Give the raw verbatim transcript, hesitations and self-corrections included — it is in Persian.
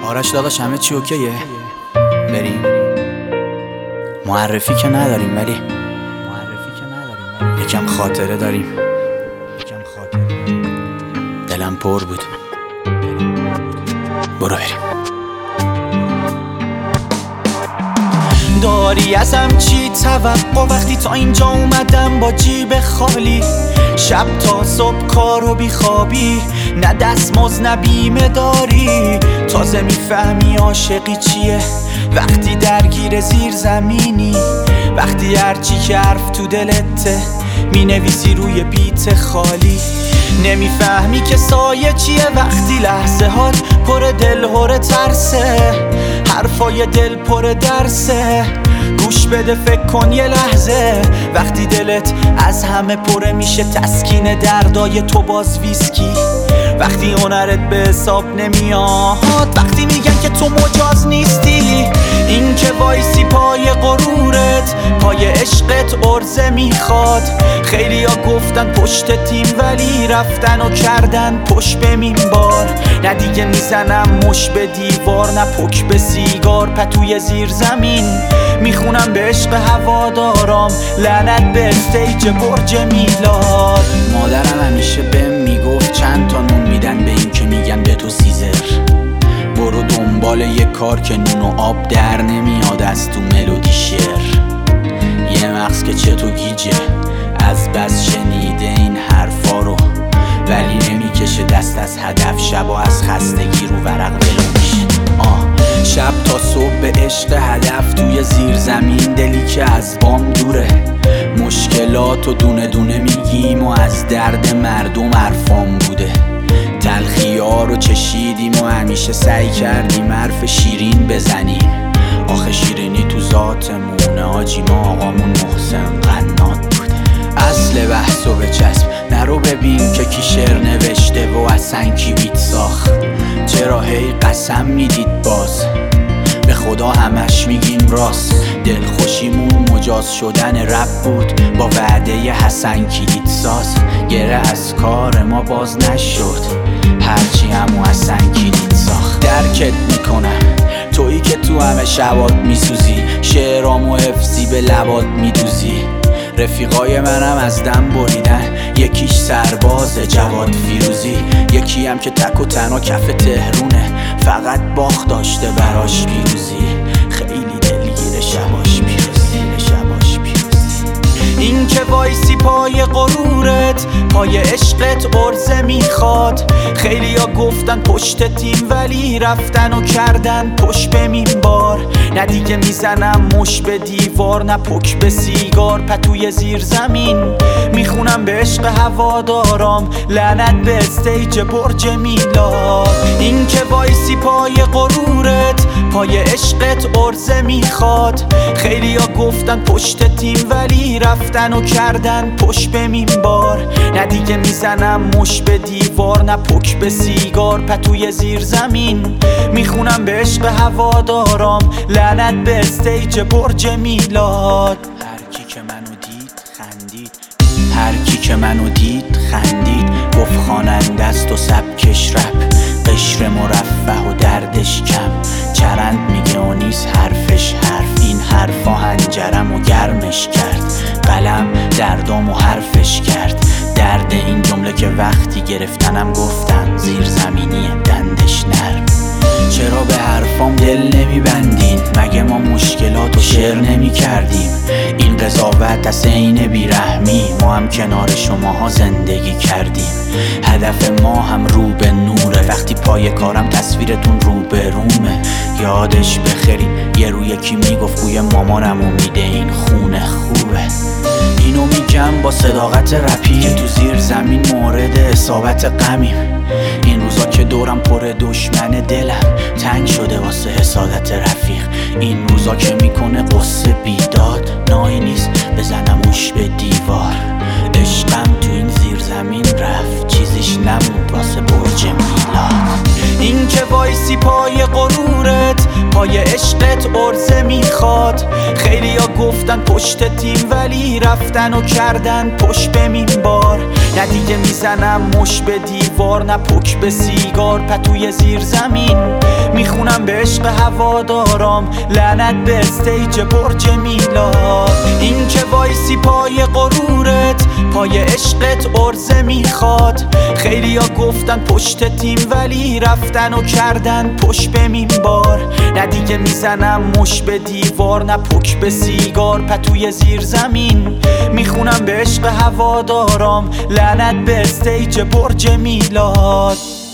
آرش داداش همه چی اوکیه؟ بریم. معرفی که نداریم ولی معرفی که نداریم ولی یکم خاطره داریم. یکم خاطره دلم پر بود. برو بریم. داری ازم چی توقع وقتی تا اینجا اومدم با جیب خالی؟ شب تا صبح کار و بیخوابی، نه دستمزد نه بیمه داری. تازه میفهمی عاشقی چیه وقتی درگیر زیر زمینی، وقتی هرچی که حرف تو دلته مینویسی روی بیت خالی. نمیفهمی که سایه چیه وقتی لحظه هات پر دلهور ترسه، حرفای دل پر درسه. گوش بده فکر کن یه لحظه، وقتی دلت از همه پره میشه تسکین دردای تو باز ویسکی، وقتی هنرت به حساب نمیاد، وقتی میگن که تو مجاز نیستی. این که وایسی پای غرورت، پای عشقت عرضه میخواد. خیلی ها گفتن پشت تیم ولی رفتن و کردن پشت به منبار. نه دیگه میزنم مش به دیوار، نه پک به سیگار پتوی زیر زمین. میخونم به عشق هوادارام، لعنت به استیج برج میلاد. مادرم همیشه بهم میگفت چند تا نون میدن به این که میگن به تو سیزر. برو دنبال یه کار که نون و آب در نمیاد از تو ملودی شعر. یه مغز که چه تو گیجه از بس شنیده این حرفا رو، ولی نمیکشه دست از هدف. شب و از خستگی رو ورق ولو میشه. آه شب تا صبح به عشق هدف توی زیر زمین، دلی که از بام دوره. مشکلات و دونه دونه میگیم و از درد مردم عرفان بوده. تلخی‌ها رو چشیدیم و همیشه سعی کردیم حرف شیرین بزنیم. آخه شیرینی تو ذاتمونه آجی، ما آقامون محسن قنات بوده. اصل بحثو بچسب نرو ببین که کی شعر نوشته و اصلا کی بیت ساخت. چرا هی قسم میدید باز؟ به خدا همش میگیم راست. دلخوشیمون مجاز شدن رپ بود با وعده حسن کلید ساز. گره از کار ما باز نشد، هرچی همو حسن کلید ساخت. درکت میکنم تویی که تو همه شبات میسوزی، شعرامو حفظی به لبات میدوزی. رفیقای منم از دم بریدن، یکیش سرباز جواد فیروزی، یکی هم که تک و تنها کف تهرونه فقط باخت داشته براش پیروزی. خیلی دلگیر شباش پیروزی، شباش پیروزی. این که وایسی پای غرورت، پای عشقت عرضه میخواد. خیلی ها گفتن پشت تیم ولی رفتن و کردن پشت به منبار. نه دیگه میزنم مش به دیوار، نه پک به سیگار پتوی زیر زمین. میخونم به عشق هوادارام، لعنت به استیج برج میلاد. این که وایسی پای غرورت، پای عشقت عرضه میخواد. خیلی ها گفتن پشت تیم ولی رفتن و کردن پشت به منبار. نه دیگه میزنم مش به دیوار، نه پک به سیگار پتوی زیر زمین. میخونم به عشق هوادارام، لعنت به استیج برج میلاد. هر کی که منو دید خندید، هر کی که منو دید خندید. گفت خواننده است و سبکش رپ، قشر مرفه و دردش کم. چرند میگه و نیست حرفش حرف، این حرفا هنجرم و گرمش کرد. قلم دردام و حرفش کرد. درد این جمله که وقتی گرفتنم گفتن زیر زمینی دندش نرم. چرا به حرفام دل نمیبندین؟ مگه ما مشکلاتو شعر نمی کردیم؟ این قضاوت از عین بیرحمی، ما هم کنار شماها زندگی کردیم. هدف ما هم رو به نوره، وقتی پای کارم تصویرتون رو به رومه. یادش بخیریم یه رو یکی میگفت گوی مامانمو میده این خونه خوبه. اینو میگم با صداقت رپی که تو زیر زمین مورد اصابت غمیم. این روزا که دورم پر دشمن دلم تنگ شده واسه حسادت رفیق. این روزا که میکنه قصه بیداد، نایی نیست بزنم موش به دیوار. عشقم تو این زیر زمین رفت، چیزیش نموند واسه برج میلاد. این که وایسی پای غرورت، پای عشقت عرضه میخواد. خیلی ها گفتن پشت تیم ولی رفتن و کردن پشت به منبار. نه دیگه میزنم مش به دیوار، نه پک به سیگار، پتوی زیر زمین میخونم به عشق هوادارام، لعنت به استیج برج میلاد. این که وایسی پای غرورت، پای عشقت ارزه میخواد. خیلیا گفتن پشت تیم ولی رفتن و کردن پشت به مینبار. نه دیگه میزنم مش به دیوار، نه پک به سیگار، پتوی زیر زمین میخونم به عشق هوادارام، لعنت به استیج برج میلاد.